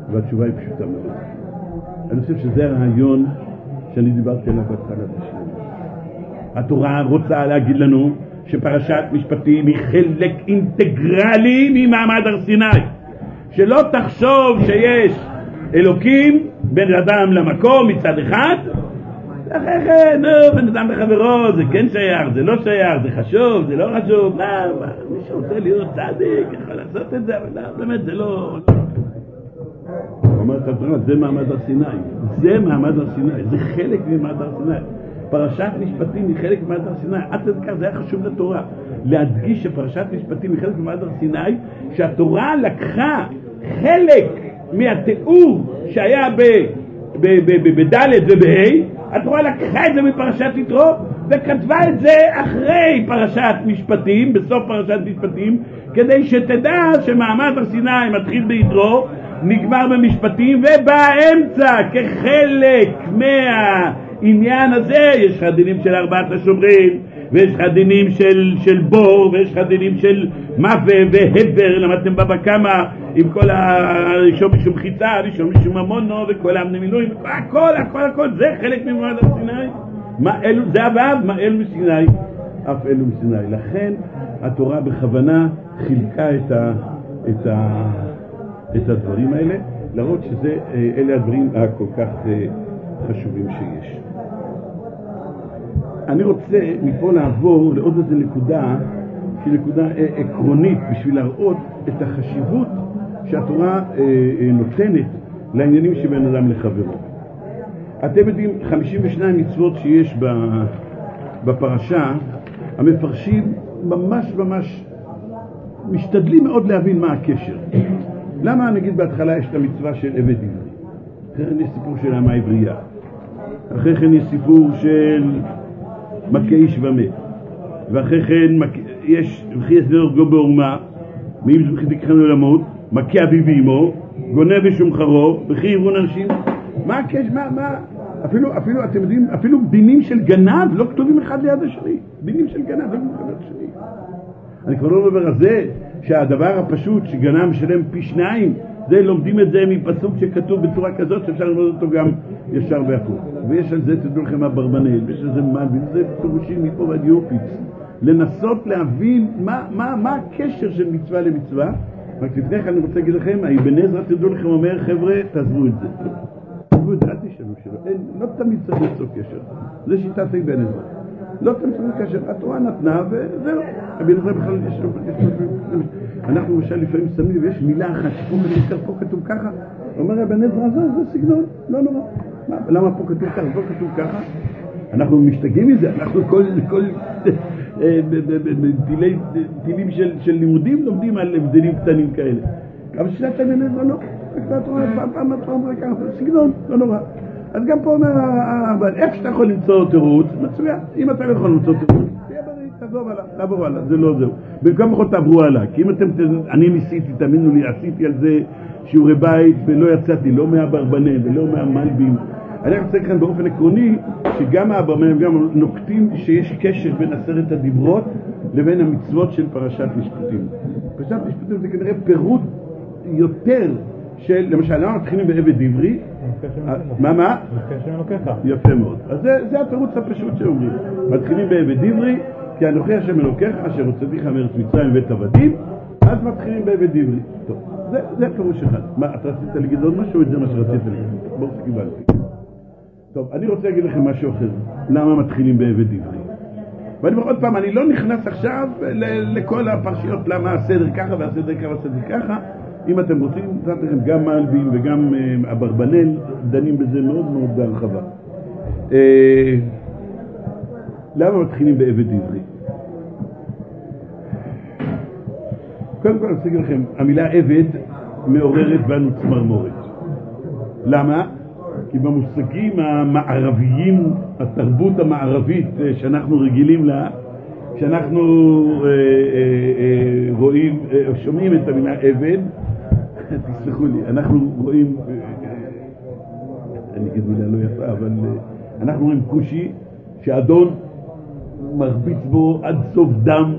והתשובה היא פשוטה מאוד. אני חושב שזה הרעיון שאני דיברתי עליו בהתחלה בשביל. התורה רוצה להגיד לנו שפרשת משפטים היא חלק אינטגרלי ממעמד הר סיני. שלא תחשוב שיש אלוקים בין אדם למקום מצד אחד, אחרי כן, נו, בין אדם לחברו, זה כן שייך, זה לא שייך, זה חשוב, זה לא חשוב, מה, מה, מי שרוצה להיות צדיק, יכול לעשות את זה, אבל לא, באמת זה לא... הוא אומר את הדבר, זה מעמד הר סיני, זה מעמד הר סיני, זה חלק ממעמד הר סיני. פרשת משפטים היא חלק ממעמד הר סיני, עד כדי כך זה היה חשוב לתורה, להדגיש שפרשת משפטים היא חלק ממעמד הר סיני, שהתורה לקחה חלק מהתיאור שהיה בד' ובה', התורה לקחה את זה מפרשת יתרו וכתבה את זה אחרי פרשת משפטים, בסוף פרשת משפטים, כדי שתדע שמעמד הר סיני מתחיל ביתרו, נגמר במשפטים, ובאמצע כחלק מהעניין הזה יש לך דינים של ארבעת השומרים, ויש לך דינים של, של בור, ויש לך דינים של מווה והבר, למדתם בבא קמא עם כל הראשון משום חיטה, ראשון משום ממונו, וכל האמני מילואים, הכל, הכל, הכל, זה חלק ממעמד הר סיני. מה אלו, זה עבד, מה אלו מסיני? אף אלו מסיני. לכן התורה בכוונה חילקה את, ה, את, ה, את הדברים האלה, להראות שזה, אלה הדברים הכל כך חשובים שיש. אני רוצה מפה לעבור לעוד איזו נקודה, שהיא נקודה עקרונית, בשביל להראות את החשיבות שהתורה נותנת לעניינים שבין אדם לחברו. אתם יודעים, חמישים ושתיים מצוות שיש בפרשה, המפרשים ממש ממש משתדלים מאוד להבין מה הקשר. למה נגיד בהתחלה יש את המצווה של עבד עברי? אחרי כן יש סיפור של העמה העברייה. אחרי כן יש סיפור של מכה איש ומת. ואחרי כן יש וכי יסדר גו בעורמה, ואם זה וכי תקחנו למות, מכה אביו ואמו, גונב ושומחרו, וכי יראון אנשים. מה הקשר? מה, מה? אפילו, אפילו, אתם יודעים, אפילו דינים של גנב לא כתובים אחד ליד השני. דינים של גנב לא כתובים אחד ליד השני. אני כבר לא מדבר על זה שהדבר הפשוט שגנב משלם פי שניים, זה לומדים את זה מפסוק שכתוב בצורה כזאת שאפשר ללמוד אותו גם ישר והפוך. ויש על זה, תדעו לכם, אברבנאל, ויש על זה מלבין, זה פירושים מפה ועד יופיץ. לנסות להבין מה, מה, מה הקשר של מצווה למצווה. רק לפני כן אני רוצה להגיד לכם, האבן עזרא, תדעו לכם, אומר, חבר'ה, תעזבו את זה. תעזבו את זה, אל תשאלו שלו. אין, לא תמיד צריך למצוא קשר. זה שיטת אבן עזרא. לא תמיד צריך קשר. התורה נתנה וזהו. אבן עזרא בכלל יש לו קשר. אנחנו למשל לפעמים שמים, ויש מילה אחת, פה כתוב, פה כתוב ככה. אומר אבן עזרא, זה, זה סגנון, לא נורא. מה, למה פה כתוב ככה, פה כתוב ככה? אנחנו משתגעים מזה, אנחנו כל, כל טילים של, של לימודים לומדים על הבדלים קטנים כאלה. אבל שלט אבן עזרא לא, פעם פעם פעם ככה, סגנון, לא נורא. אז גם פה אומר, איפה שאתה יכול למצוא תירוץ, מצוין, אם אתה לא יכול למצוא תירוץ, תהיה בריא, תעזוב הלאה, תעבור הלאה, זה לא זהו. במקום יכול תעברו הלאה, כי אם אתם, אני ניסיתי, תאמינו לי, עשיתי על זה שיעורי בית, ולא יצאתי, לא מהברבנאל ולא מהמלבים. אני רוצה כאן באופן עקרוני, שגם האברבנאל וגם נוקטים שיש קשר בין עשרת הדיברות לבין המצוות של פרשת משפטים. פרשת משפטים זה כנראה פירוט יותר של, למשל, למה מתחילים בעבד עברי? מה, מה? יפה מאוד. אז זה, זה הפירוט הפשוט שאומרים. מתחילים בעבד עברי, כי אנוכי השם אלוקיך אשר הוצאתיך מארץ מצרים ואת עבדים, אז מתחילים בעבד עברי. טוב, זה, זה פירוש אחד. מה, אתה רצית להגיד עוד משהו? את זה מה שרצית להגיד. בואו קיבלתי. טוב, אני רוצה להגיד לכם משהו אחר. למה מתחילים בעבד עברי? ואני אומר עוד פעם, אני לא נכנס עכשיו לכל הפרשיות, למה הסדר ככה והסדר ככה והסדר ככה. אם אתם רוצים, נתת לכם גם מלבים וגם uh, אברבנאל, דנים בזה מאוד מאוד בהרחבה. Uh, למה מתחילים בעבד עברי? קודם כל אני רוצה להגיד לכם, המילה עבד מעוררת בנו צמרמורת. למה? כי במושגים המערביים, התרבות המערבית שאנחנו רגילים לה, כשאנחנו uh, uh, uh, רואים, uh, שומעים את המילה עבד, תסלחו לי, אנחנו רואים, אני אגיד מילה לא יפה, אבל אנחנו רואים קושי שאדון מרביץ בו עד סוף דם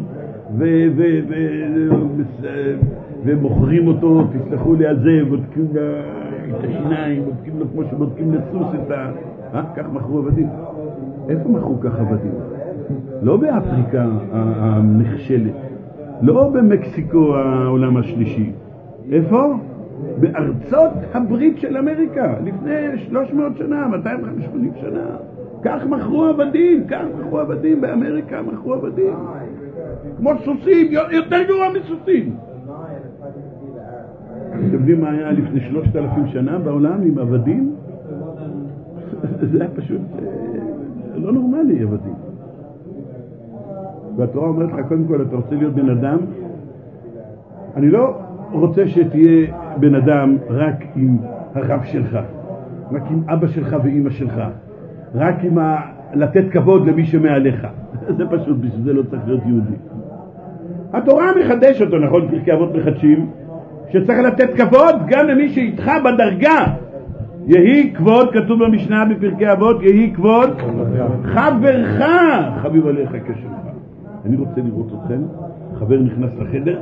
ומוכרים אותו, תסלחו לי על זה, את השיניים, בודקים לו כמו שבודקים לסוס את ה... אה? כך מכרו עבדים. איפה מכרו כך עבדים? לא באפריקה הנחשלת, לא במקסיקו העולם השלישי. איפה? בארצות הברית של אמריקה, לפני שלוש מאות שנה, מאתיים וחמישים שנה. כך מכרו עבדים, כך מכרו עבדים באמריקה, מכרו עבדים. כמו סוסים, יותר גרוע מסוסים. אתם יודעים מה היה לפני שלושת אלפים שנה בעולם עם עבדים? זה היה פשוט לא נורמלי, עבדים. והתורה אומרת לך, קודם כל, אתה רוצה להיות בן אדם? אני לא רוצה שתהיה בן אדם רק עם הרב שלך, רק עם אבא שלך ואמא שלך, רק עם ה... לתת כבוד למי שמעליך. זה פשוט, בשביל זה לא צריך להיות יהודי. התורה מחדש אותו, נכון? פרקי אבות מחדשים, שצריך לתת כבוד גם למי שאיתך בדרגה. יהי כבוד, כתוב במשנה בפרקי אבות, יהי כבוד חברך חביב עליך כשלך. אני רוצה לראות אתכם, חבר נכנס לחדר,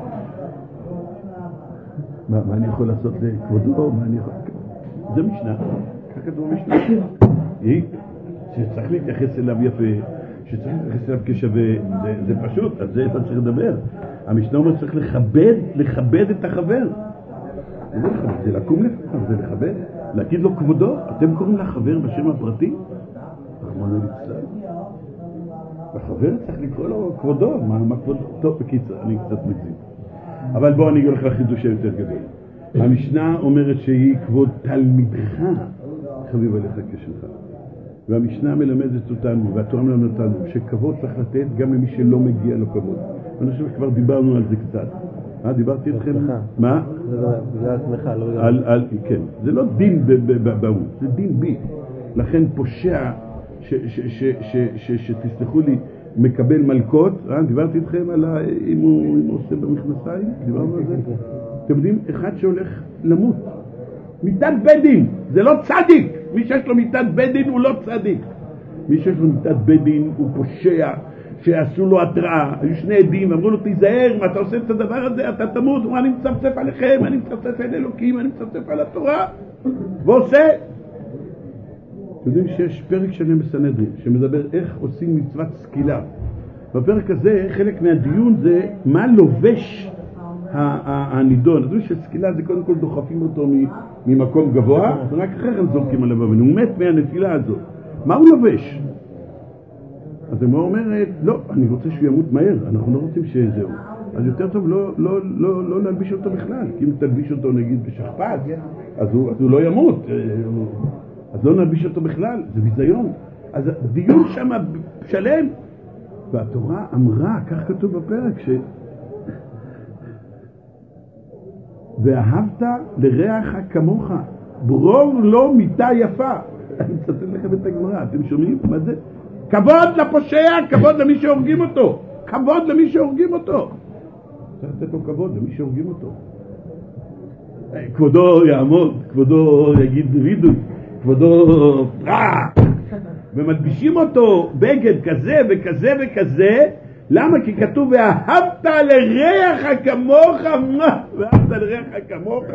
מה, מה אני יכול לעשות לכבודו? מה אני יכול... זה משנה, כך כתוב במשנה. יהי, שצריך להתייחס אליו יפה, שצריך להתייחס אליו כשווה, זה, זה פשוט, על זה אתה צריך לדבר. המשנה אומר צריך לכבד, לכבד את החבר. זה, זה לקום לפניו, זה לכבד, להגיד לו כבודו. אתם קוראים לחבר בשם הפרטי? רחמנא ליצלן. החבר צריך לקרוא לו כבודו. מה, מה כבודו? טוב, בקיצר, אני קצת מגזים. אבל בואו אני אגיד לך חידוש יותר גדול. המשנה אומרת שהיא כבוד תלמידך חביב עליך כשלך. והמשנה מלמדת אותנו, והתורה מלמדת אותנו, שכבוד צריך לתת גם למי שלא מגיע לו כבוד. אני חושב שכבר דיברנו על זה קצת. אה, דיברתי איתכם? מה? זה עצמך, לא בגלל. על, על, כן. זה לא דין באו, זה דין בי. לכן פושע, שתסלחו לי, מקבל מלכות. אה, דיברתי איתכם על אם הוא עושה במכנסיים? דיברנו על זה? אתם יודעים, אחד שהולך למות. מיטת בדין, זה לא צדיק. מי שיש לו מיטת בדין הוא לא צדיק. מי שיש לו מיטת בדין הוא פושע, שעשו לו התראה. היו שני עדים, אמרו לו תיזהר, מה אתה עושה את הדבר הזה, אתה תמות. הוא אמר, אני מצפצף עליכם, אני מצפצף על אלוקים, אני מצפצף על התורה. ועושה. אתם יודעים שיש פרק שלם בסנהדרין, שמדבר איך עושים מצוות סקילה. בפרק הזה, חלק מהדיון זה מה לובש הנידון. אז הוא שסקילה זה קודם כל דוחפים אותו ממקום גבוה, ורק אחרי הם זורקים עליו אבן. הוא מת מהנפילה הזאת. מה הוא לובש? אז הוא אומרת, לא, אני רוצה שהוא ימות מהר, אנחנו לא רוצים שזהו. אז יותר טוב לא, לא, לא, לא להלביש אותו בכלל. כי אם תלביש אותו נגיד בשכפ"ץ, אז הוא, אז הוא לא ימות. אז לא נלביש אותו בכלל, זה ביזיון. אז הדיון שם שלם. והתורה אמרה, כך כתוב בפרק, ש... ואהבת לרעך כמוך, ברור לו מיטה יפה. אני מצטט לכם את הגמרא, אתם שומעים? מה זה? כבוד לפושע, כבוד למי שהורגים אותו. כבוד למי שהורגים אותו. צריך לתת לו כבוד למי שהורגים אותו. כבודו יעמוד, כבודו יגיד וידוי, כבודו פרע. ומלבישים אותו בגד כזה וכזה וכזה. למה? כי כתוב ואהבת לרעך כמוך. מה? ואהבת לרעך כמוך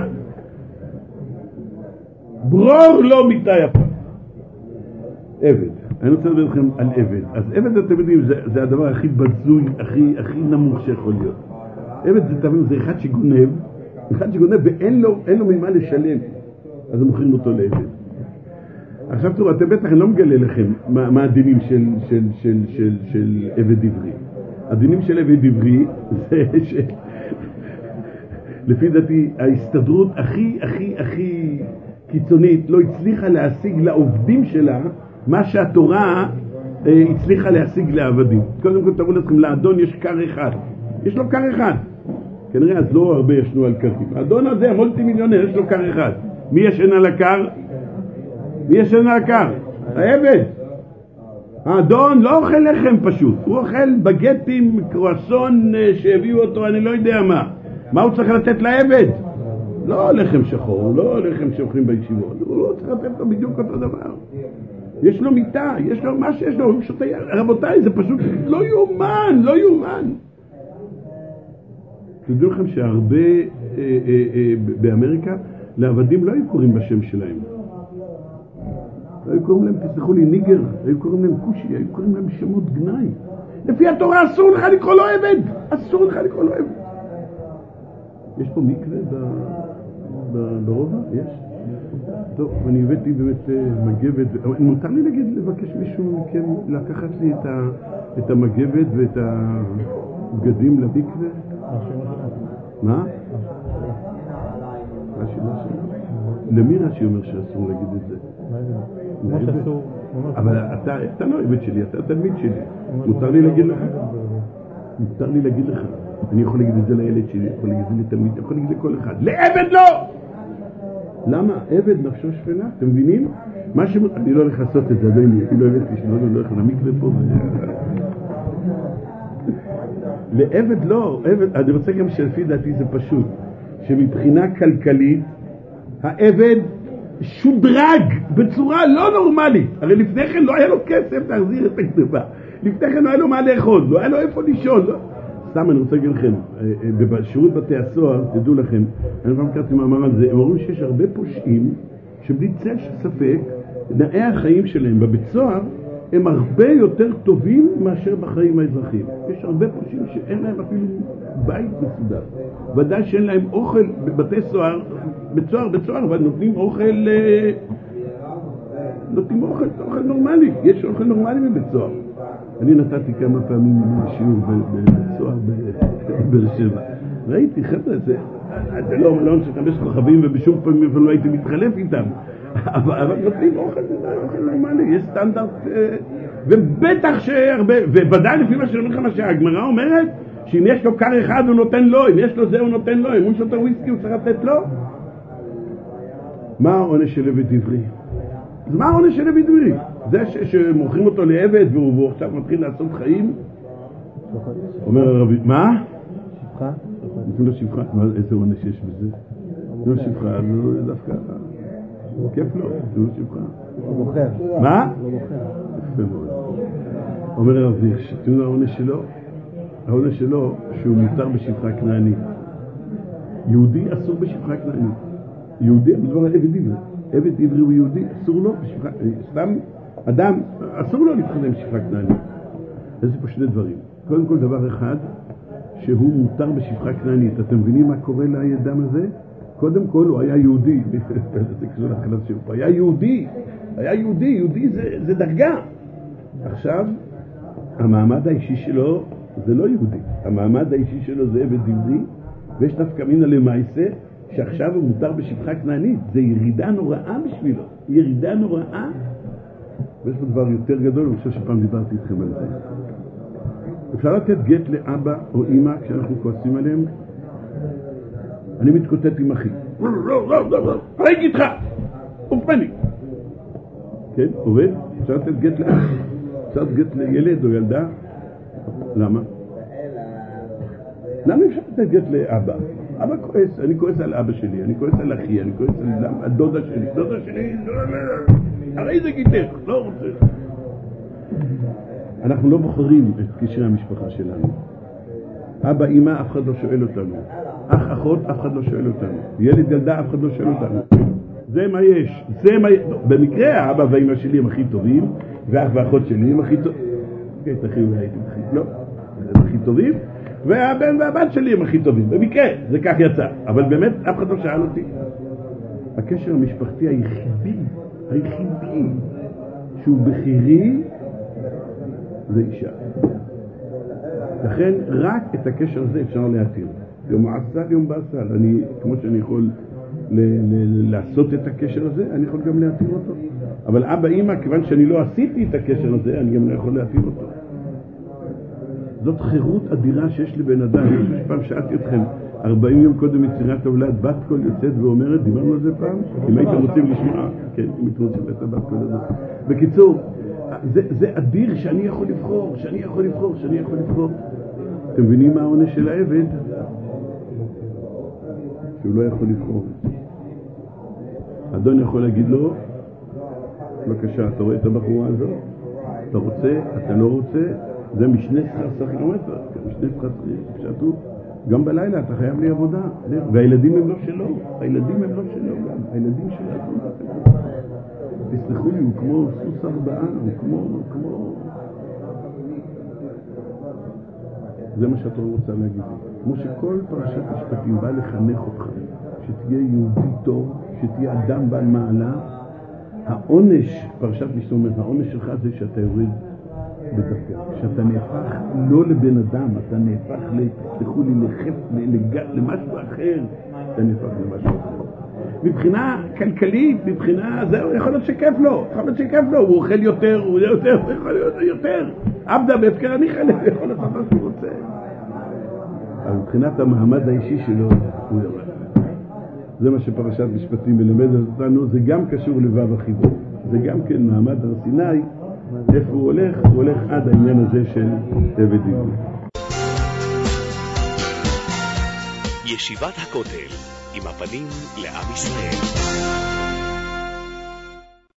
ברור לא מיטה יפה. עבד, אני רוצה לדבר לכם על עבד. אז עבד, אתם יודעים, זה, זה הדבר הכי בזוי, הכי, הכי נמוך שיכול להיות. עבד זה, תבינו, זה אחד שגונב, אחד שגונב ואין לו, אין לו ממה לשלם, אז הם מוכרים אותו לעבד. עכשיו תראו, אתם בטח לא מגלה לכם מה, מה הדינים של, של, של, של, של עבד עברי. הדינים של עבד עברי זה ש... לפי דעתי, ההסתדרות הכי, הכי, הכי קיצונית לא הצליחה להשיג לעובדים שלה מה שהתורה אה, הצליחה להשיג לעבדים. קודם כל תראו לכם, לאדון יש קר אחד. יש לו קר אחד. כנראה אז לא הרבה ישנו על קרים. האדון הזה, מולטי מיליונר, יש לו קר אחד. מי ישן על הקר? מי ישן על הקר? העבד. האדון לא אוכל לחם פשוט. הוא אוכל בגטים, קרואסון שהביאו אותו, אני לא יודע מה. מה הוא צריך לתת לעבד? לא לחם שחור, לא לחם שאוכלים בישיבות. הוא לא צריך לתת לו בדיוק אותו דבר. יש לו מיטה, יש לו מה שיש לו, הוא שותה. רבותיי, זה פשוט לא יומן, לא יומן. תדעו לכם שהרבה אה, אה, אה, באמריקה לעבדים לא היו קוראים בשם שלהם. לא היו קוראים להם, תסלחו לי, ניגר, היו קוראים להם קושי, היו קוראים להם שמות גנאי. לפי התורה אסור לך לקרוא לו עבד, אסור לך לקרוא לו עבד. יש פה מקווה ברובע? יש? טוב, אני הבאתי באמת מגבת, מותר לי להגיד, לבקש מישהו מכם לקחת לי את המגבת ואת הבגדים למקווה? מה? רש"י לא שם? למי רש"י אומר שאסור להגיד את זה? אבל אתה לא עבד שלי, אתה תלמיד שלי. מותר לי להגיד לך? מותר לי להגיד לך. אני יכול להגיד את זה לילד שלי, יכול להגיד את זה לתלמיד, יכול להגיד לכל אחד. לעבד לא! למה? עבד נפשו שפלה, אתם מבינים? מה ש... אני לא הולך לעשות את זה, אני לא הבאתי שלא, אני לא הולך למקווה פה. לעבד לא, עבד, אני רוצה גם שלפי דעתי זה פשוט, שמבחינה כלכלית, העבד שודרג בצורה לא נורמלית. הרי לפני כן לא היה לו כסף להחזיר את הכתובה. לפני כן לא היה לו מה לאכול, לא היה לו איפה לישון. לא. סתם אני רוצה להגיד לכם, בשירות בתי הסוהר, תדעו לכם, אני פעם קראתי מאמר על זה, הם אומרים שיש הרבה פושעים שבלי צל של ספק, תנאי החיים שלהם בבית סוהר הם הרבה יותר טובים מאשר בחיים האזרחיים. יש הרבה פושעים שאין להם אפילו בית מסודר. ודאי שאין להם אוכל בבתי סוהר, בית סוהר, בית סוהר, אבל נותנים אוכל, נותנים אוכל, אוכל נורמלי. יש אוכל נורמלי בבית סוהר. אני נתתי כמה פעמים שיעור בבית סוהר בבאר שבע. ראיתי, חבר'ה, זה, זה לא מלון שחמש כוכבים ובשום פעם לא הייתי מתחלף איתם. אבל נותנים אוכל, אוכל נורמלי, יש סטנדרט, ובטח שהרבה, וודאי לפי מה שאומר לך מה שהגמרא אומרת, שאם יש לו קר אחד הוא נותן לו, אם יש לו זה הוא נותן לו, אם הוא שותה וויסקי הוא צריך לתת לו. מה העונש של עבד עברי? אז מה העונש של עבד עברי? זה שמוכרים אותו לעבד והוא עכשיו מתחיל לעשות חיים? אומר הרבי, מה? שפחה? נתנו לו שפחה, איזה עונש יש בזה? לא שפחה, זה דווקא... כיף לו, זה לא שפחה. הוא מוכר. מה? הוא מוכר. יפה מאוד. אומר הרב וירש, תראו העונש שלו, העונש שלו שהוא מותר בשפחה כנענית. יהודי אסור בשפחה כנענית. יהודי, מדבר על עבד עברי. עבד עברי הוא יהודי, אסור לו בשפחה, סתם אדם, אסור לו להתחתן בשפחה כנענית. אז זה פה שני דברים. קודם כל דבר אחד, שהוא מותר בשפחה כנענית. אתם מבינים מה קורה לאדם הזה? קודם כל הוא היה יהודי, זה קשור לחלב שלו, הוא היה יהודי, היה יהודי, יהודי זה, זה דרגה. עכשיו, המעמד האישי שלו זה לא יהודי, המעמד האישי שלו זה עבד עברי, ויש דווקא מינה למעשה, שעכשיו הוא מותר בשפחה כנענית, זה ירידה נוראה בשבילו, ירידה נוראה, ויש פה דבר יותר גדול, אני חושב שפעם דיברתי איתכם על זה. אפשר לתת גט לאבא או אמא כשאנחנו כועסים עליהם? אני מתקוטט עם אחי. ראיתי איתך! אופני! כן, עובד? אפשר לתת גט לאח? אפשר לתת גט לילד או ילדה? למה? למה אפשר לתת גט לאבא? אבא כועס, אני כועס על אבא שלי, אני כועס על אחי, אני כועס על דודה שלי. דודה שלי, הרי זה גיתך, לא רוצה. אנחנו לא בוחרים את קשרי המשפחה שלנו. אבא, אמא, אף אחד לא שואל אותנו. אח, אחות, אף אחד לא שואל אותנו. ילד, ילדה, אף אחד לא שואל אותנו. זה מה יש. זה מה יש. במקרה, האבא והאמא שלי הם הכי טובים, ואח ואחות שלי הם הכי טובים. כן, תכי אולי הייתם הכי... לא. הם הכי טובים, והבן והבת שלי הם הכי טובים. במקרה, זה כך יצא. אבל באמת, אף אחד לא שאל אותי. הקשר המשפחתי היחידי, היחידי, שהוא בחירי, זה אישה. לכן רק את הקשר הזה אפשר להתיר. יום העסל, יום בעסל. אני, כמו שאני יכול ל- ל- לעשות את הקשר הזה, אני יכול גם להתיר אותו. אבל אבא, אמא, כיוון שאני לא עשיתי את הקשר הזה, אני גם לא יכול להתיר אותו. זאת חירות אדירה שיש לבן אדם. אני פעם שאלתי אתכם, ארבעים יום קודם יצירת הולד, בת קול יוצאת ואומרת, דיברנו על זה פעם? אם הייתם רוצים לשמוע, כן, אם הייתם רוצים את הבת קול הזאת. בקיצור, זה, זה אדיר שאני יכול לבחור, שאני יכול לבחור, שאני יכול לבחור. אתם מבינים מה העונש של העבד? שהוא לא יכול לבחור. אדון יכול להגיד לו, בבקשה, אתה רואה את הבחורה הזאת? אתה רוצה, אתה לא רוצה, זה משנה שכר קילומטר, משנה שכר פשטות. גם בלילה אתה חייב לי עבודה, והילדים הם לא שלו, הילדים הם לא שלו גם, הילדים שלו. תסלחו לי, הוא כמו סוס ארבעה, הוא כמו, כמו... זה מה שאתה רוצה להגיד. כמו שכל פרשת משפטים בא לחנך אותך, שתהיה יהודי טוב, שתהיה אדם בעל מעלה, העונש, פרשת משפטים, העונש שלך זה שאתה יורד בדרכך, שאתה נהפך לא לבן אדם, אתה נהפך, תסלחו לי, לחף, למשהו אחר, אתה נהפך למשהו אחר. מבחינה כלכלית, מבחינה, זהו, יכול להיות שכיף לו, יכול להיות שכיף לו, הוא אוכל יותר, הוא יותר, הוא יכול להיות יותר. עבדה בהפקר אני חלק, יכול להיות מה שהוא רוצה. אבל מבחינת המעמד האישי שלו, הוא יורד. זה מה שפרשת משפטים מלמד אותנו, זה גם קשור לבב החיבור. זה גם כן מעמד הר סיני, איפה הוא הולך? הוא הולך עד העניין הזה של עבד עברי. ישיבת הכותל, עם הפנים לעם ישראל.